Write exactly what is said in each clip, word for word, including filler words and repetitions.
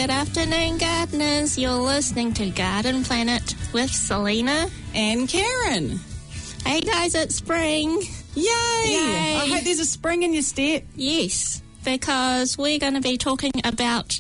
Good afternoon, gardeners. You're listening to Garden Planet with Selena and Karen. Hey guys, it's spring. Yay! Yay. I hope there's a spring in your step. Yes, because we're going to be talking about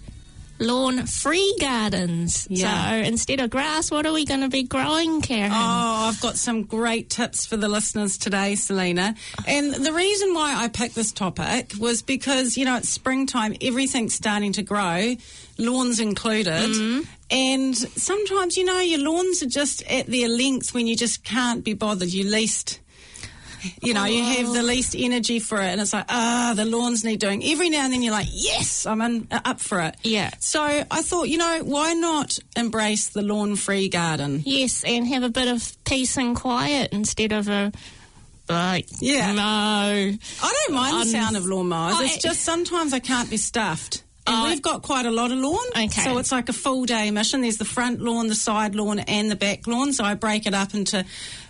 lawn-free gardens. Yeah. So instead of grass, what are we going to be growing, Karen? Oh, I've got some great tips for the listeners today, Selena. And the reason why I picked this topic was because, you know, it's springtime, everything's starting to grow, lawns included. Mm-hmm. And sometimes, you know, your lawns are just at their length when you just can't be bothered. You least... You know, oh. you have the least energy for it, and it's like, ah, the lawns need doing. Every now and then you're like, yes, I'm in, uh, up for it. Yeah. So I thought, you know, why not embrace the lawn-free garden? Yes, and have a bit of peace and quiet instead of a, like, yeah. no. I don't mind um, the sound of lawnmowers. I, it's just sometimes I can't be stuffed. And uh, we've got quite a lot of lawn, okay. So it's like a full day mission. There's the front lawn, the side lawn, and the back lawn. So I break it up into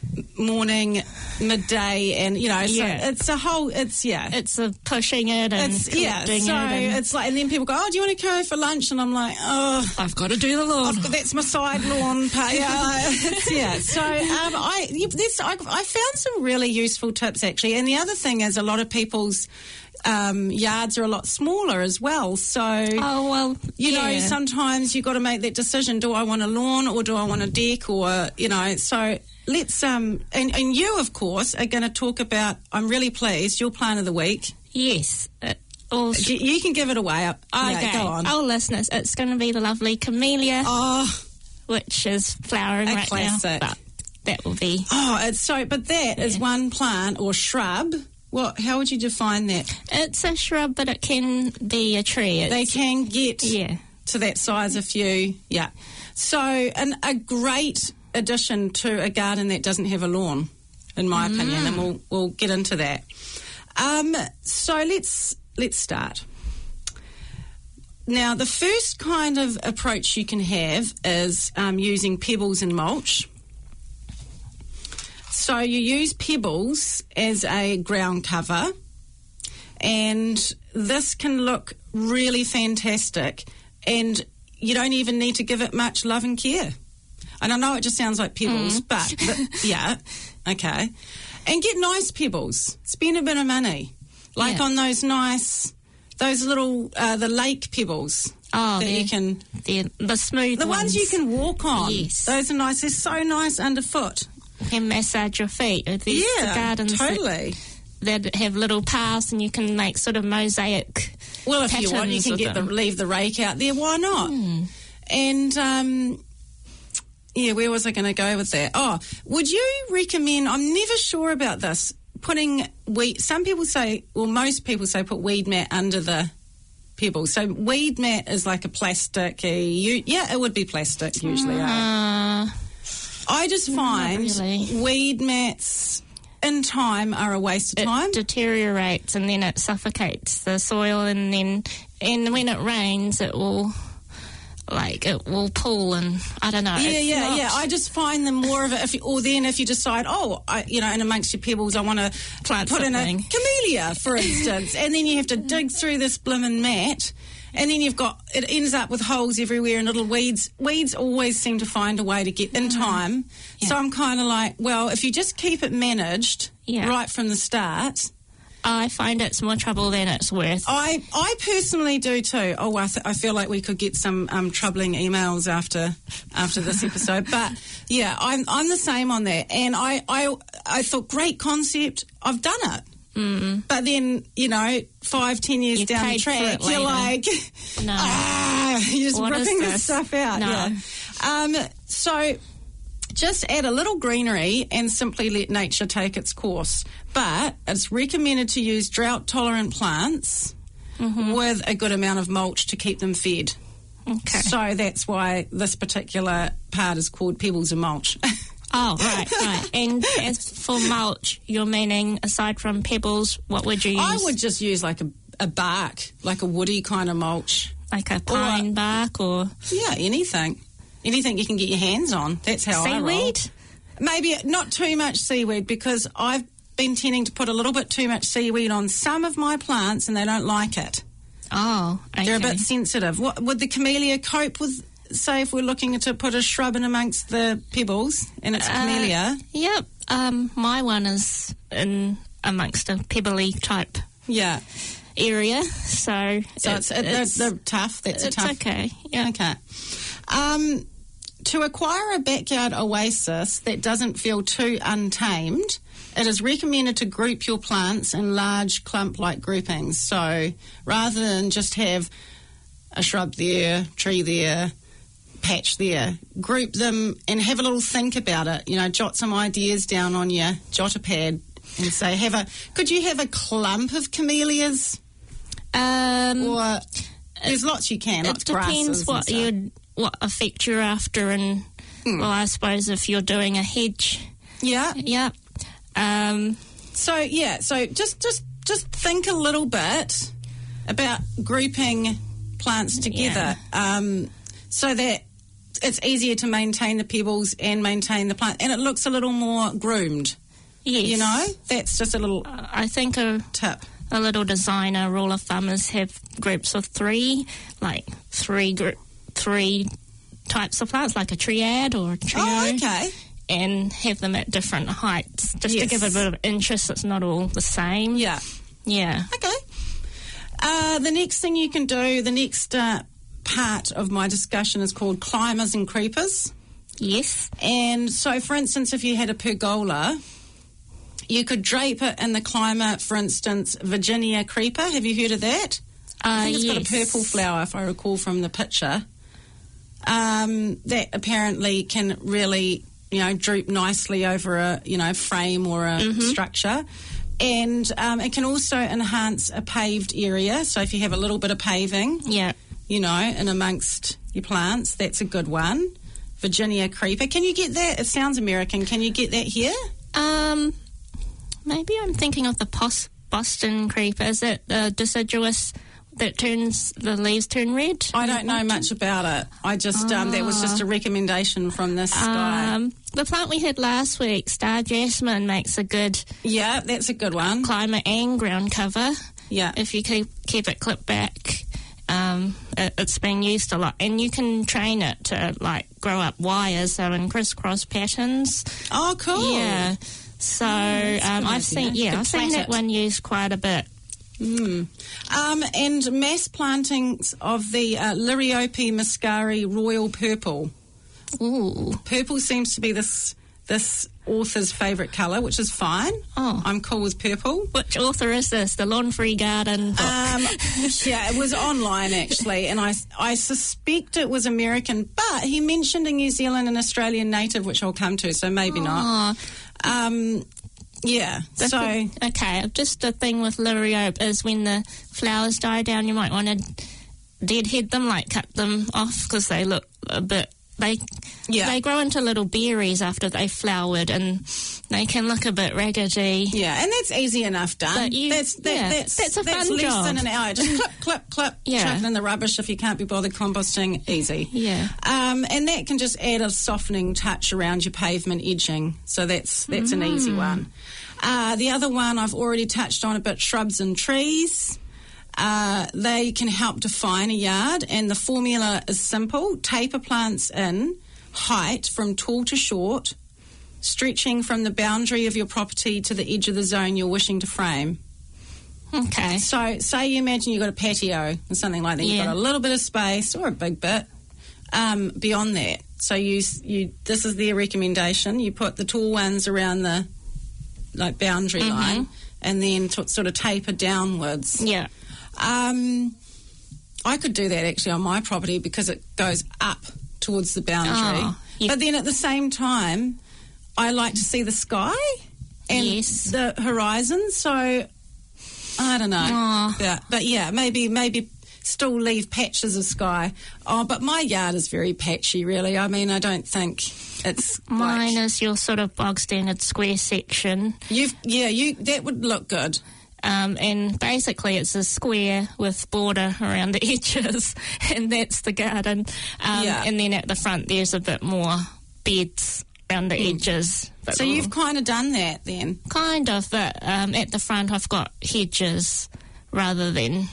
morning, midday, and you know, so yeah. it's a whole. It's yeah, it's a pushing it and it's, yeah. So it and it's like, and then people go, "Oh, do you want to go for lunch?" And I'm like, "Oh, I've got to do the lawn. Got, that's my side lawn part." Yeah, yeah. So um, I this I, I found some really useful tips actually, and the other thing is a lot of people's. Um, yards are a lot smaller as well, so oh well, you yeah. know sometimes you've got to make that decision: do I want a lawn or do I want a deck, or you know? So let's um and, and you of course are going to talk about. I'm really pleased your plant of the week. Yes, uh, all you, you can give it away. Up. Okay, yeah, go on. Oh, listeners, it's going to be the lovely camellia, oh, which is flowering a right classic. now. But that will be oh, it's so. But that yeah. is one plant or shrub. What? How would you define that? It's a shrub, but it can be a tree. It's, they can get yeah. to that size if you, yeah. So an, a great addition to a garden that doesn't have a lawn, in my mm. opinion, and we'll we'll get into that. Um, so let's let's start. Now, the first kind of approach you can have is um, using pebbles and mulch. So you use pebbles as a ground cover, and this can look really fantastic, and you don't even need to give it much love and care. And I know it just sounds like pebbles, mm. but, but yeah, okay. And get nice pebbles. Spend a bit of money, like yeah. on those nice, those little uh, the lake pebbles. Oh, that you can the the smooth the ones. ones you can walk on. Yes, those are nice. They're so nice underfoot. You can massage your feet. There's yeah, the gardens totally. That, that have little paths, and you can make sort of mosaic. Well, if you want, you can get the, leave the rake out there. Why not? Mm. And um, yeah, where was I going to go with that? Oh, would you recommend? I'm never sure about this. Putting weed. Some people say, well, most people say, put weed mat under the pebbles. So weed mat is like a plastic. You, yeah, it would be plastic usually. Uh, eh? I just find really. weed mats in time are a waste of time. It deteriorates and then it suffocates the soil, and then and when it rains it will like it will pull, and I don't know. Yeah, it's yeah, not... yeah. I just find them more of it. If you, or then if you decide, oh, I, you know, and amongst your pebbles, I want to plant put something. in a camellia, for instance, and then you have to dig through this blimmin' mat. And then you've got, it ends up with holes everywhere and little weeds. Weeds always seem to find a way to get in time. Yeah. So I'm kind of like, well, if you just keep it managed yeah. right from the start. I find it's more trouble than it's worth. I, I personally do too. Oh, I, th- I feel like we could get some um, troubling emails after after this episode. But yeah, I'm I'm the same on that. And I, I, I thought, great concept. I've done it. Mm. But then, you know, five, ten years you down the track, you're like, no. ah, you're just what ripping this stuff out. No. Yeah. Um, so just add a little greenery and simply let nature take its course. But it's recommended to use drought-tolerant plants mm-hmm. with a good amount of mulch to keep them fed. Okay. So that's why this particular part is called Pebbles and Mulch. Oh, right, right. And as for mulch, you're meaning, aside from pebbles, what would you use? I would just use like a, a bark, like a woody kind of mulch. Like a pine or, bark or... Yeah, anything. Anything you can get your hands on. That's how I roll. Seaweed? Maybe not too much seaweed, because I've been tending to put a little bit too much seaweed on some of my plants and they don't like it. Oh, okay. They're a bit sensitive. What would the camellia cope with? Say, if we're looking to put a shrub in amongst the pebbles, and it's a camellia. Uh, yep. Um, my one is in amongst a pebbly type Yeah. area, so So it, it's, it, it's they're, they're tough. That's it's a tough. okay. Yeah. Okay. Um, to acquire a backyard oasis that doesn't feel too untamed, it is recommended to group your plants in large clump-like groupings. So rather than just have a shrub there, tree there, patch there, group them and have a little think about it. You know, jot some ideas down on your jotter pad and say, have a. Could you have a clump of camellias? Um, Or there's lots you can. it Lots of grasses depends and what stuff. you what effect you're after, and Hmm. well, I suppose if you're doing a hedge, Yeah. yeah. Um, So yeah, so just just just think a little bit about grouping plants together, um, so that it's easier to maintain the pebbles and maintain the plant, and it looks a little more groomed. yes. You know, that's just a little I think a tip. a little designer rule of thumb is have groups of three, like three group, three types of plants, like a triad or a trio. Oh, okay. And have them at different heights, just Yes. to give it a bit of interest. It's not all the same. Yeah. Yeah. Okay. Uh, the next thing you can do, the next uh, part of my discussion is called climbers and creepers. Yes. And so, for instance, if you had a pergola, you could drape it in the climber, for instance, Virginia creeper. Have you heard of that? I Uh, think it's yes. got a purple flower, if I recall from the picture. Um, that apparently can really, you know, droop nicely over a, you know, frame or a Mm-hmm. structure. And um, it can also enhance a paved area. So if you have a little bit of paving, Yeah. you know, in amongst your plants, that's a good one. Virginia creeper. Can you get that? It sounds American. Can you get that here? Um, maybe I'm thinking of the pos- Boston creeper. Is it the deciduous that turns the leaves turn red? I don't know much about it. I just um, that was just a recommendation from this guy. Um, the plant we had last week, Star Jasmine, makes a good Yeah, that's a good one. climber and ground cover. Yeah. If you keep keep it clipped back. Um, it, it's been used a lot, and you can train it to like grow up wires, so in crisscross patterns. Oh, cool. Yeah. So that's a um, good I've idea. seen yeah Could I've seen plant that it. one used quite a bit. Mm. Um, and mass plantings of the uh, Liriope muscari royal purple. Ooh. Purple seems to be this this author's favourite colour, which is fine. Oh. I'm cool with purple. Which author is this? The Lawn Free Garden book. Um, yeah, it was online actually, and I, I suspect it was American, but he mentioned a New Zealand and Australian native, which I'll come to, so maybe not. Oh, Um, yeah, the so thi- okay. Just the thing with liriope is when the flowers die down, you might want to deadhead them, like cut them off, because they look a bit. They Yeah. they grow into little berries after they flowered, and they can look a bit raggedy. yeah, and that's easy enough done. But you- that's that, yeah, that's that's a that's fun less job. than an hour. Just clip, clip, clip. Yeah. Chuck it in the rubbish if you can't be bothered composting. Easy. Yeah. Um, and that can just add a softening touch around your pavement edging. So that's that's an easy Mm. one. Uh, the other one I've already touched on a bit, shrubs and trees. Uh, they can help define a yard, and the formula is simple. Taper plants in height from tall to short, stretching from the boundary of your property to the edge of the zone you're wishing to frame. Okay. So, say you imagine you've got a patio or something like that. You've Yeah. got a little bit of space or a big bit um, beyond that. So you you this is their recommendation. You put the tall ones around the like boundary Mm-hmm. line, and then t- sort of taper downwards. Yeah. Um, I could do that actually on my property because it goes up towards the boundary. Oh, you- But then at the same time, I like to see the sky and Yes. the horizon. So I don't know. Oh. Yeah, but yeah, maybe maybe still leave patches of sky. Oh, but my yard is very patchy, really. I mean, I don't think it's Mine like, is your sort of bog standard square section. you've yeah you that would look good. Um, and basically it's a square with border around the edges, and that's the garden. Um, Yeah. And then at the front there's a bit more beds around the edges. But So you've kind of done that then. kind of, but um, at the front I've got hedges rather than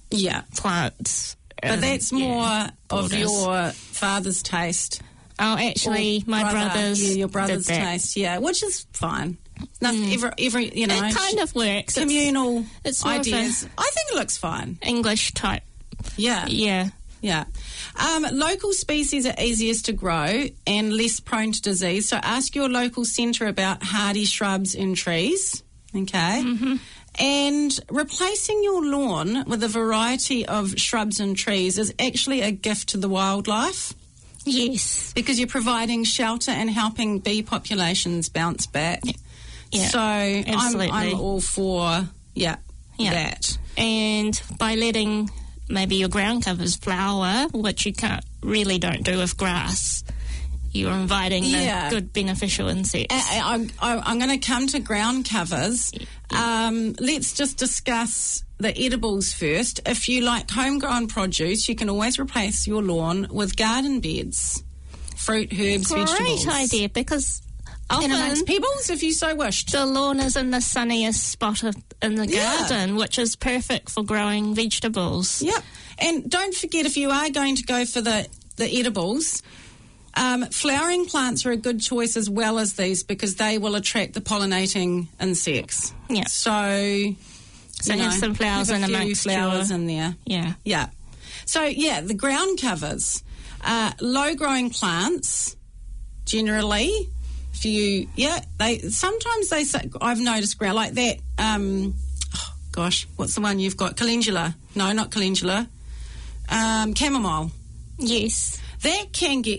Yeah. plants. But um, that's more yeah, of borders. your father's taste. Oh, actually, Or my brother, brothers yeah, your did brother's that. taste, yeah, which is fine. Nothing, every, every, you know, It kind of works. communal It's, it's more of ideas. a I think it looks fine. English type. Yeah, Yeah. yeah. Um, local species are easiest to grow and less prone to disease. So ask your local centre about hardy shrubs and trees. Okay. Mm-hmm. And replacing your lawn with a variety of shrubs and trees is actually a gift to the wildlife. Yes. Because you're providing shelter and helping bee populations bounce back. Yeah, so I'm, absolutely. I'm all for, yeah, Yeah. that. And by letting maybe your ground covers flower, which you can't really don't do with grass, you're inviting the Yeah. good beneficial insects. I, I, I'm going to come to ground covers. Um, let's just discuss the edibles first. If you like homegrown produce, you can always replace your lawn with garden beds, fruit, herbs, Great vegetables. idea, because And amongst often pebbles, if you so wished. the lawn is in the sunniest spot of, in the Yeah. garden, which is perfect for growing vegetables. Yep. And don't forget, if you are going to go for the, the edibles, um, flowering plants are a good choice as well as these because they will attract the pollinating insects. Yeah. So, So you have know, some flowers have in a few amongst flowers your- in there. Yeah. Yeah. So, yeah, the ground covers. Uh, low-growing plants, generally, if you, yeah, they sometimes they say, I've noticed ground, like that, um, oh, gosh, what's the one you've got? Calendula. No, not calendula. Um, chamomile. Yes. That can get,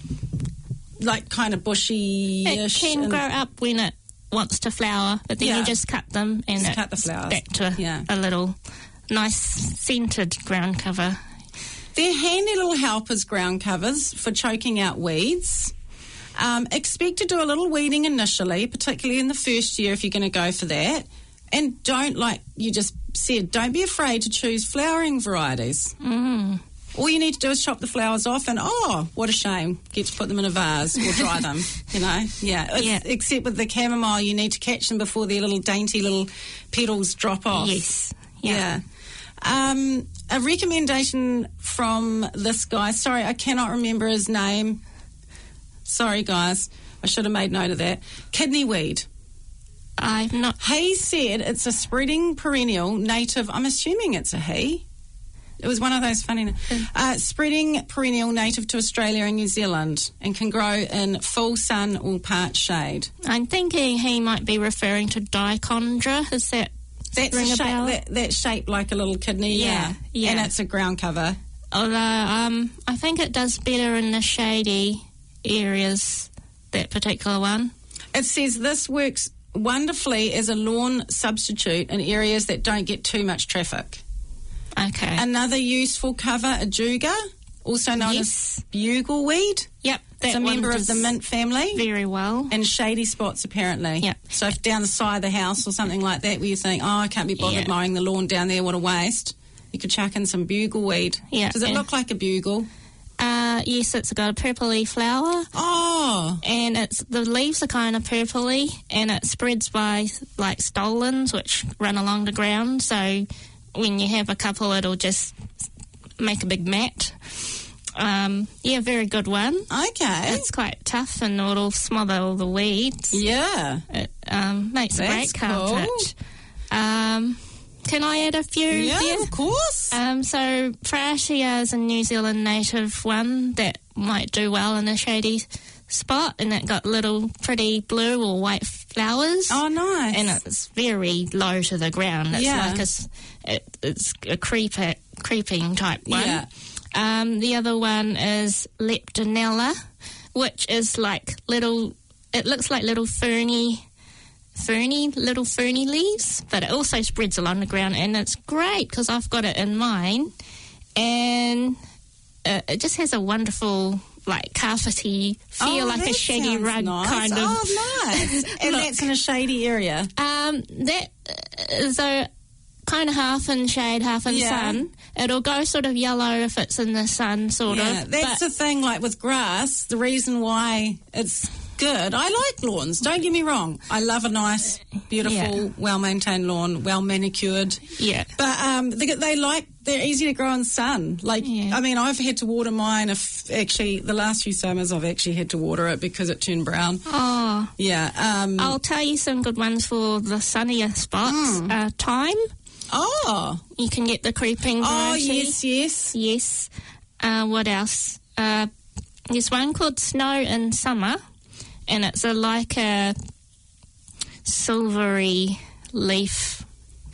like, kind of bushy-ish. It can and- grow up when it wants to flower, but then Yeah. you just cut them and Just it's cut the flowers. back to Yeah. a little nice scented ground cover. They're handy little helpers, ground covers, for choking out weeds. Um, expect to do a little weeding initially, particularly in the first year if you're going to go for that. And don't, like you just said, don't be afraid to choose flowering varieties. Mm. All you need to do is chop the flowers off and, oh, what a shame, get to put them in a vase or dry them, you know. Yeah. It's- Yeah. Except with the chamomile, you need to catch them before their little dainty little petals drop off. Yes. Yeah. Yeah. Um, a recommendation from this guy. Sorry, I cannot remember his name. Sorry, guys. I should have made note of that. Kidney weed. I've not. He said it's a spreading perennial native. I'm assuming it's a he. It was one of those funny... Uh, spreading perennial native to Australia and New Zealand and can grow in full sun or part shade. I'm thinking he might be referring to dichondra. Is that That's ring a a shape, bell? that, that's shaped like a little kidney, yeah. Yeah, yeah. And it's a ground cover. Although um, I think it does better in the shady areas, that particular one. It says this works wonderfully as a lawn substitute in areas that don't get too much traffic. Okay. Another useful cover, ajuga, also known Yes. as bugleweed. Yep. That It's a member one of the does mint family. very well. And shady spots, apparently. Yep. So if down the side of the house or something like that where you think, oh, I can't be bothered Yeah. mowing the lawn down there, what a waste, you could chuck in some bugleweed. Yeah, Does it and- look like a bugle? Uh, yes, it's got a purpley flower. Oh, And it's the leaves are kind of purpley, and it spreads by like stolons, which run along the ground. So when you have a couple, it'll just make a big mat. Um, yeah, very good one. okay. It's quite tough, and it'll smother all the weeds. Yeah. It um, makes a That's great carpet. cool. Um, can I add a few? Yeah, there? of course. Um, so Frashia is a New Zealand native one that might do well in a shady spot, and it got little pretty blue or white flowers. Oh, nice. And it's very low to the ground. It's Yeah. like a, s- it, it's a creeper, creeping type one. Yeah. Um, the other one is Leptonella, which is like little, it looks like little ferny, ferny, little ferny leaves, but it also spreads along the ground, and it's great because I've got it in mine, and uh, it just has a wonderful, like, carpety feel, Oh, like a that shaggy sounds rug nice. kind of. Oh, nice. And Look. that's in a shady area. Um, that is a kind of half in shade, half in Yeah. sun. It'll go sort of yellow if it's in the sun, sort Yeah, of. that's but the thing, like with grass, the reason why it's good. I like lawns, don't get me wrong. I love a nice, beautiful, Yeah. well-maintained lawn, well-manicured. yeah, But um, they, they like they're easy to grow in sun. Like, Yeah. I mean, I've had to water mine. If actually, the last few summers, I've actually had to water it because it turned brown. Oh, Yeah. Um, I'll tell you some good ones for the sunnier spots. Mm. Uh, thyme, oh. you can get the creeping Oh, variety. yes, yes. Yes. Uh, what else? Uh, there's one called Snow in Summer, and it's a like a silvery leaf,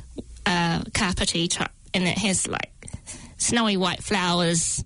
uh, carpety type, and it has like snowy white flowers,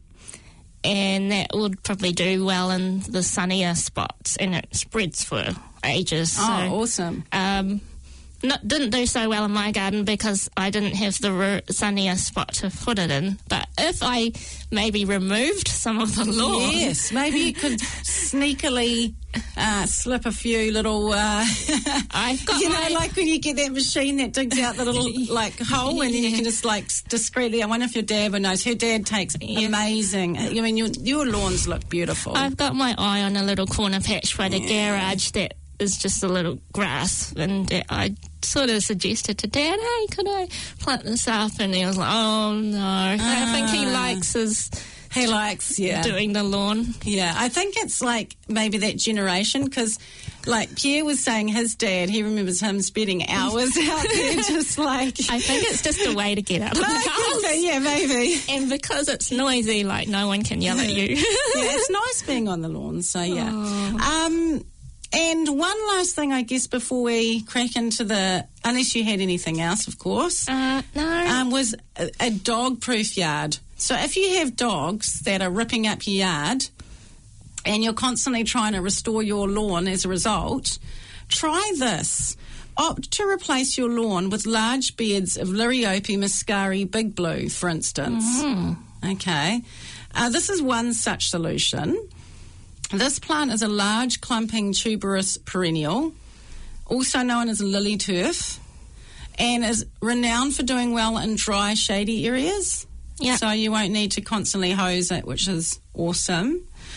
and that would probably do well in the sunnier spots, and it spreads for ages. Oh, so, awesome. um, not, didn't do so well in my garden because I didn't have the ru- sunnier spot to put it in. But if I maybe removed some of the lawn, Yes, maybe you could sneakily uh, slip a few little, uh, I've got you know, my- like when you get that machine that digs out the little like hole, and then you can just like s- discreetly. I wonder if your dad would notice. Her dad takes amazing. I mean, your your lawns look beautiful. I've got my eye on a little corner patch by the garage that is just a little grass, and uh, I sort of suggested to Dad, hey, could I plant this up? And he was like, oh no, I think he Ah. likes his he likes, yeah, doing the lawn. yeah. I think it's like maybe that generation because, like Pierre was saying, his dad, he remembers him spending hours out there, just like. I think it's just a way to get out of the Oh, house. yeah, maybe. And because it's noisy, like no one can yell at you. Yeah, it's nice being on the lawn, so yeah. Oh. Um, and one last thing, I guess, before we crack into the, unless you had anything else, of course, Uh, no. um, was a, a dog-proof yard. So if you have dogs that are ripping up your yard and you're constantly trying to restore your lawn as a result, try this. Opt to replace your lawn with large beds of Liriope muscari Big Blue, for instance. Mm-hmm. Okay. Uh, this is one such solution. This plant is a large clumping tuberous perennial, also known as lily turf, and is renowned for doing well in dry, shady areas. Yeah. So you won't need to constantly hose it, which is awesome.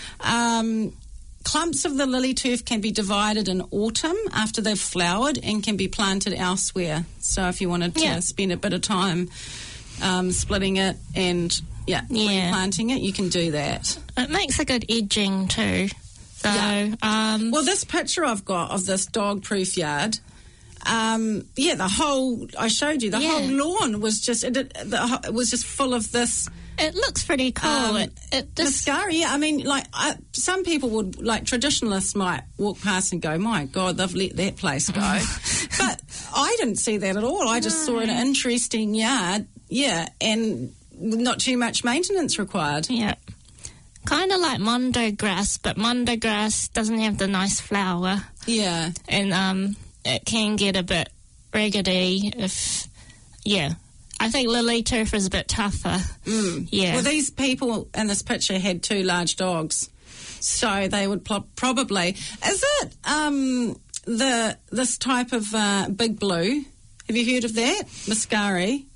Um, clumps of the lily turf can be divided in autumn after they've flowered and can be planted elsewhere. So if you wanted to Yeah. spend a bit of time um, splitting it and yeah, Yeah. replanting it, you can do that. It makes a good edging too. So, Yeah. um, Well, this picture I've got of this dog-proof yard, um, yeah, the whole I showed you, the Yeah. whole lawn was just it, it, the, it was just full of this. it looks pretty cool. Um, it, it just, Mascara, yeah. I mean, like I, some people would, like traditionalists might walk past and go, "My God, they've let that place go." But I didn't see that at all. I just saw an interesting yard, yeah, and not too much maintenance required. yeah. Kind of like mondo grass, but mondo grass doesn't have the nice flower, Yeah, and um, it can get a bit raggedy if, yeah. I think lily turf is a bit tougher. mm. Yeah. Well, these people in this picture had two large dogs, so they would pl- probably. Is it um, the this type of uh, Big Blue? Have you heard of that, Muscari?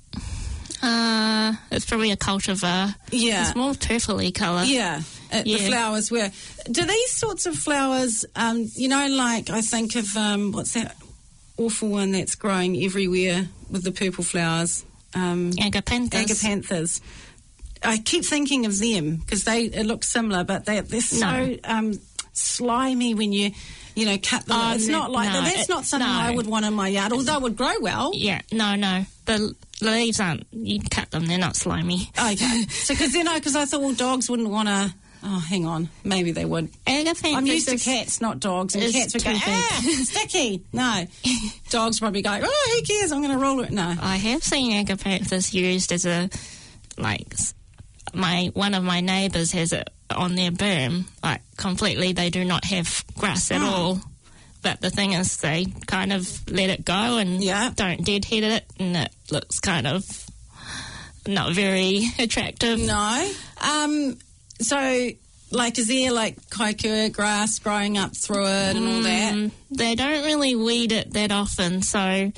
Uh, it's probably a cultivar. Yeah. It's more turfy colour. Yeah, uh, the Yeah. flowers were. Do these sorts of flowers, um, you know, like I think of um, what's that awful one that's growing everywhere with the purple flowers? Um, Agapanthus. Agapanthus. I keep thinking of them because they it looks similar, but they, they're so No. um, slimy when you, you know, cut them. Oh, it's no, not like no, that's it- not something no. I would want in my yard, although it would grow well. Yeah, no, no. The leaves aren't, you cut them, they're not slimy. Okay, so because you know, because I thought well, dogs wouldn't want to. Oh, hang on, maybe they would. Agapanthus I'm used to is- cats, not dogs, and is cats would go, too big. ah, sticky. No, dogs probably go, oh, who cares? I'm going to roll it. No. I have seen agapanthus used as a, like, s- my one of my neighbours has it on their berm. Like, completely, they do not have grass at Oh. all. But the thing is, they kind of let it go and Yeah. don't deadhead it, and it looks kind of not very attractive. No. Um. So, like, is there like kaikua grass growing up through it and all that? Mm, they don't really weed it that often, so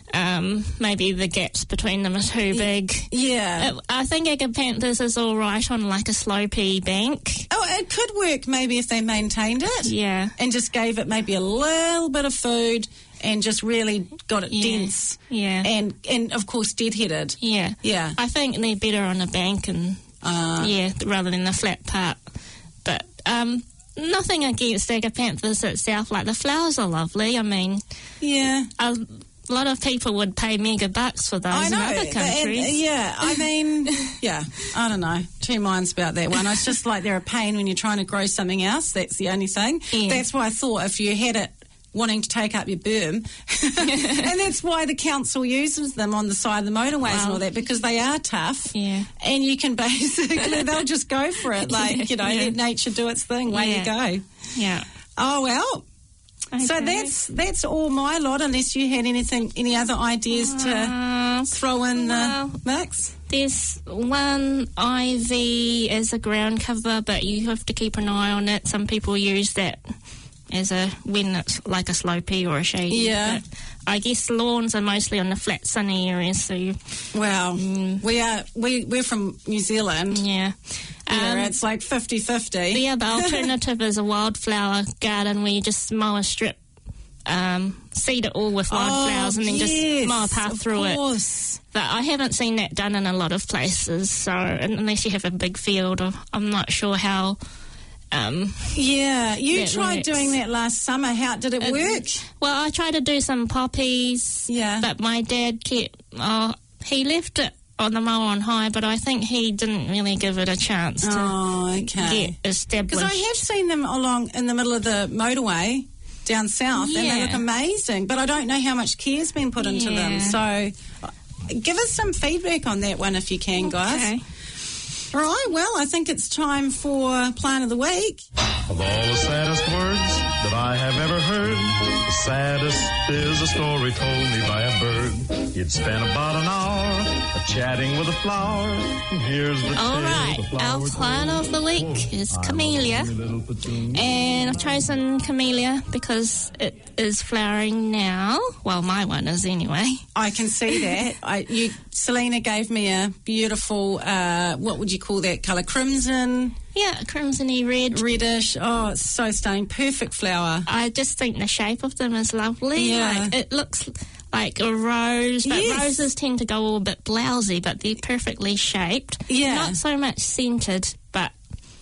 Um, maybe the gaps between them are too big. Yeah. It, I think Agapanthus is all right on like a slopey bank. Oh, it could work maybe if they maintained it. Yeah. And just gave it maybe a little bit of food and just really got it Yeah. dense. Yeah. And, and of course, deadheaded. Yeah. Yeah. I think they're better on a bank and, Uh, yeah, rather than the flat part. But, um... nothing against Agapanthus itself. Like, the flowers are lovely. I mean, yeah. a lot of people would pay mega bucks for those I know. in other and- countries. yeah, I mean, yeah, I don't know. Two minds about that one. It's just like they're a pain when you're trying to grow something else. That's the only thing. Yeah. That's why I thought if you had it wanting to take up your berm, and that's why the council uses them on the side of the motorways Wow. and all that, because they are tough. Yeah. And you can basically, they'll just go for it. Like, you know, Yeah. let nature do its thing. Way Yeah. you go. Yeah. Oh, well. So Okay. that's that's all my lot, unless you had anything, any other ideas to Uh, throw in the well, mix? There's one ivy as a ground cover, but you have to keep an eye on it. Some people use that as a when it's like a slopey or a shady. Yeah. But I guess lawns are mostly on the flat, sunny areas, so you, Well, we are we we're from New Zealand. yeah. Yeah, Um, it's like fifty-fifty. The other alternative is a wildflower garden where you just mow a strip, um, seed it all with wildflowers, and then yes, just mow a path of through it. course. But I haven't seen that done in a lot of places, so unless you have a big field, or I'm not sure how. Um, Yeah, you That tried works. doing that last summer. How did it work? well, I tried to do some poppies, Yeah. but my dad kept. Oh, he left it on the mower on high, but I think he didn't really give it a chance to Oh, okay. get established. Because I have seen them along in the middle of the motorway down south, and they Yeah. look amazing. But I don't know how much care's been put into them. Yeah. So, uh, give us some feedback on that one if you can, guys. Okay. All right. Well, I think it's time for Plant of the Week. Of all the saddest words that I have ever heard, the saddest is a story told me by a bird. He'd spent about an hour chatting with a flower, and here's the All tale right, the flower our told. plant of the week is camellia, Little petunia. and I've chosen camellia because it is flowering now. Well, my one is anyway. I can see that. I, you, Selena gave me a beautiful, uh, what would you call that colour? Crimson, Yeah, crimsony red. reddish. Oh, it's so stunning. Perfect flower. I just think the shape of them is lovely. Yeah. Like, it looks like a rose, but Yes. roses tend to go all a bit blousy, but they're perfectly shaped. Yeah. Not so much scented, but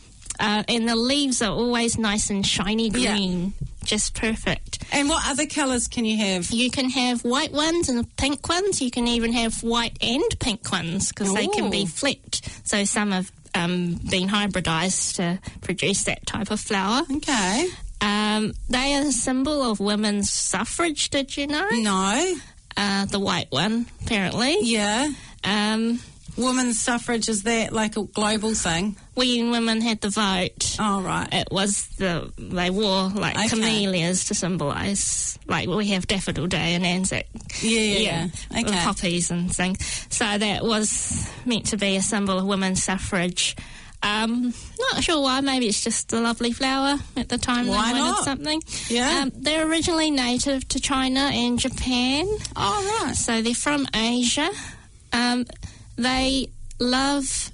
uh, and the leaves are always nice and shiny Yeah. green. Just perfect. And what other colours can you have? You can have white ones and pink ones. You can even have white and pink ones because they can be Ooh. flipped. So some have um, been hybridised to produce that type of flower. Okay. Um, they are a symbol of women's suffrage, did you know? No. Uh, the white one, apparently. Yeah. Um, Women's suffrage, is that like a global thing? when women had the vote, Oh, right. it was the, they wore like Okay. camellias to symbolise, like we have Daffodil Day and Anzac. Yeah, yeah, yeah. with Okay. poppies and things. So that was meant to be a symbol of women's suffrage. Um, not sure why. Maybe it's just a lovely flower at the time. Why they wanted not? something. Yeah. Um, they're originally native to China and Japan, Oh, right. so they're from Asia. Um, they love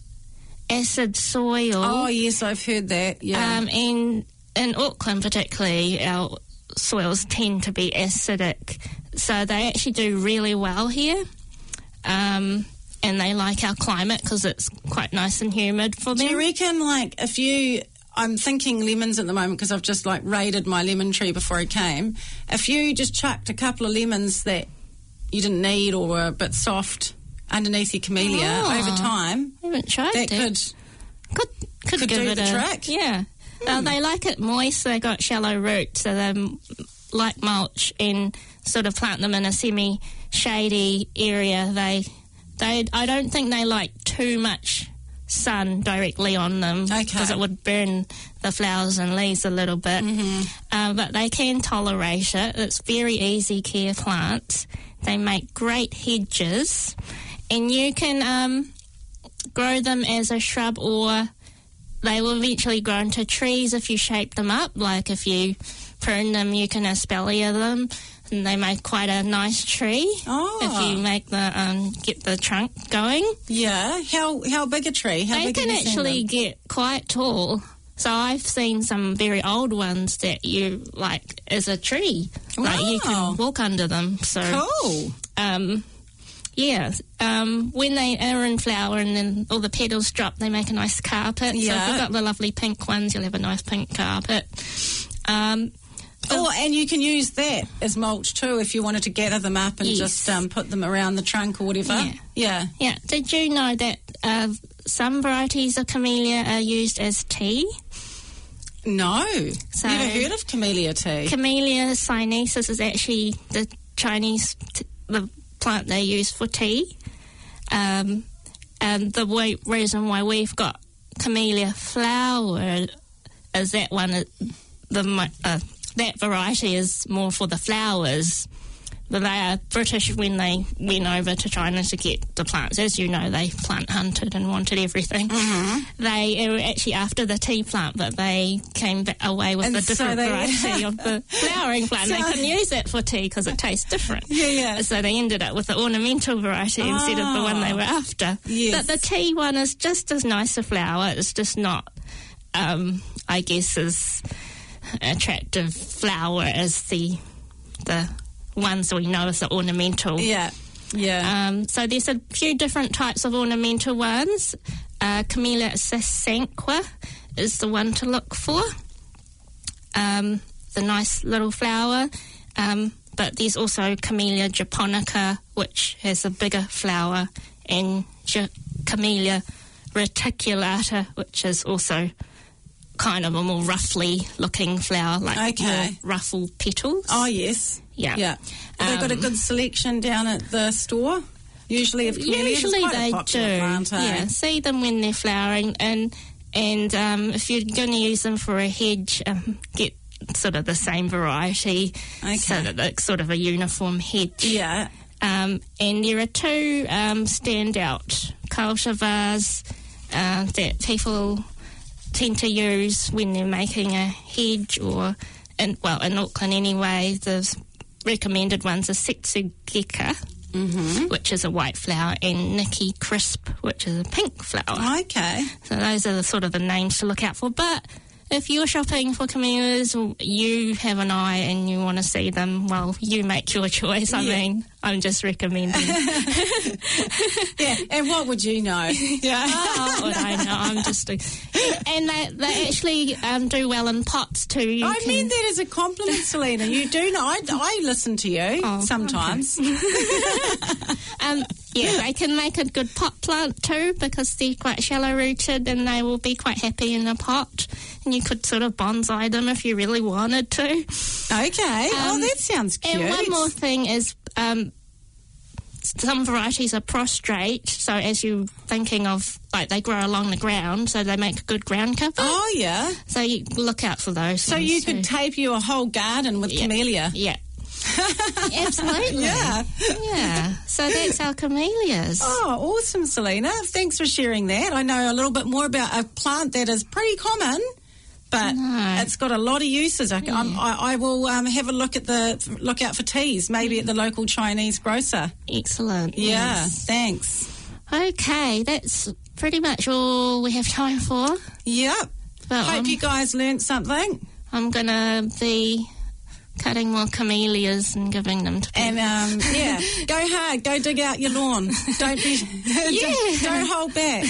acid soil. Oh, yes, I've heard that. Yeah. Um, and in Auckland particularly, our soils tend to be acidic, so they actually do really well here. Um, and they like our climate because it's quite nice and humid for Do them. you reckon, like, if you... I'm thinking lemons at the moment because I've just, like, raided my lemon tree before I came. If you just chucked a couple of lemons that you didn't need or were a bit soft underneath your camellia Oh. over time, I haven't tried that that. could... could, could, could give do it the a trick. Yeah. Uh, they like it moist. They got shallow roots, so they m- like mulch and sort of plant them in a semi-shady area. They, they, I don't think they like too much sun directly on them Okay. because it would burn the flowers and leaves a little bit. Mm-hmm. Uh, but they can tolerate it. It's very easy care plants. They make great hedges, and you can um, grow them as a shrub, or they will eventually grow into trees if you shape them up. Like if you prune them, you can espalier them, and they make quite a nice tree. Oh. If you make the um, get the trunk going. Yeah. How how big a tree? How They big can have you seen actually them? get quite tall. So I've seen some very old ones that you like as a tree. Like you Wow. can walk under them. So Cool. um, yeah, um, when they are in flower and then all the petals drop, they make a nice carpet. So if Yeah. you've got the lovely pink ones, you'll have a nice pink carpet. Um, Oh, and you can use that as mulch too if you wanted to gather them up and Yes. just um, put them around the trunk or whatever. Yeah. Yeah. yeah, did you know that uh, some varieties of camellia are used as tea? No. So- Never heard of camellia tea. Camellia sinensis is actually the Chinese t- the plant they use for tea. Um, and the way, reason why we've got camellia flower is that one, uh, the mo- uh, that variety is more for the flowers. But they are British when they went over to China to get the plants. As you know, they plant hunted and wanted everything. Mm-hmm. They were actually after the tea plant, but they came back away with And a so different they- variety of the flowering plant. So- They couldn't use it for tea because it tastes different. Yeah, yeah. So they ended up with the ornamental variety instead of the one they were after. Yes. But the tea one is just as nice a flower. It's just not, um, I guess, as attractive flower as the the ones we know as the ornamental. Yeah. Yeah. Um, so there's a few different types of ornamental ones. Uh, Camellia sasanqua is the one to look for. Um, the nice little flower. Um, but there's also Camellia japonica, which has a bigger flower, and J- Camellia reticulata, which is also kind of a more roughly looking flower, like Okay. more ruffle petals. oh, yes. yeah. Yeah. Have they got a Um, good selection down at the store? Usually of camellias? It's Usually quite a they popular do. plant, eh? Yeah, see them when they're flowering, and and um, if you're going to use them for a hedge, um, get sort of the same variety, Okay. so that it's sort of a uniform hedge. Yeah. Um, and there are two um, standout cultivars uh, that people tend to use when they're making a hedge, or in, well, in Auckland anyway. The recommended ones are Setsugeka, Mm-hmm. which is a white flower, and Nikki Crisp, which is a pink flower. Okay. So those are the sort of the names to look out for. But if you're shopping for camellias, you have an eye and you want to see them, well, you make your choice. I Yeah. mean, I'm just recommending. Yeah. And what would you know? Yeah. Oh, what I know, I'm just... A, and they, they actually um, do well in pots too. You I can- mean that as a compliment, Selena. You do know. I, I listen to you Oh, sometimes. Um, yeah, they can make a good pot plant too, because they're quite shallow rooted and they will be quite happy in a pot. And you could sort of bonsai them if you really wanted to. Okay. oh, Um, that sounds cute. And one more thing is um, some varieties are prostrate, so as you're thinking of, like, they grow along the ground, so they make a good ground cover. Oh, yeah. So you look out for those. So ones you too. could tape you a whole garden with Yeah. camellia. Yeah. Absolutely. Yeah. Yeah. So that's our camellias. Oh, awesome, Selena. Thanks for sharing that. I know a little bit more about a plant that is pretty common, but No. it's got a lot of uses. I, I'm- I, I will um, have a look at the look out for teas, maybe at the local Chinese grocer. Excellent. Yeah, Yes. thanks. Okay, that's pretty much all we have time for. Yep. But Hope I'm, you guys learnt something. I'm going to be cutting more camellias and giving them to people. And um, yeah, go hard. Go dig out your lawn. Don't be. don't, don't hold back.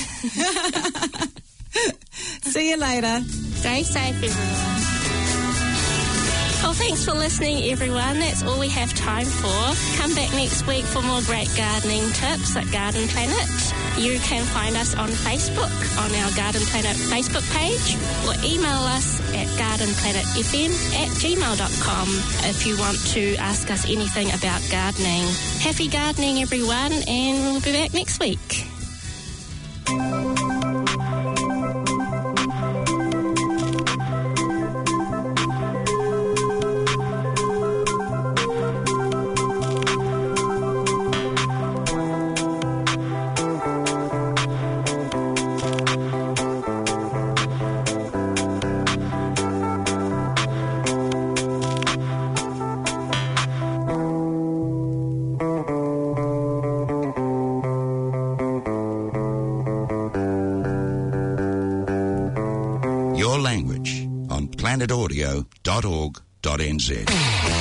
See you later. Stay safe, everyone. Well, thanks for listening, everyone. That's all we have time for. Come back next week for more great gardening tips at Garden Planet. You can find us on Facebook, on our Garden Planet Facebook page, or email us at gardenplanetfm at gmail dot com if you want to ask us anything about gardening. Happy gardening, everyone, and we'll be back next week. planet audio dot org dot n z.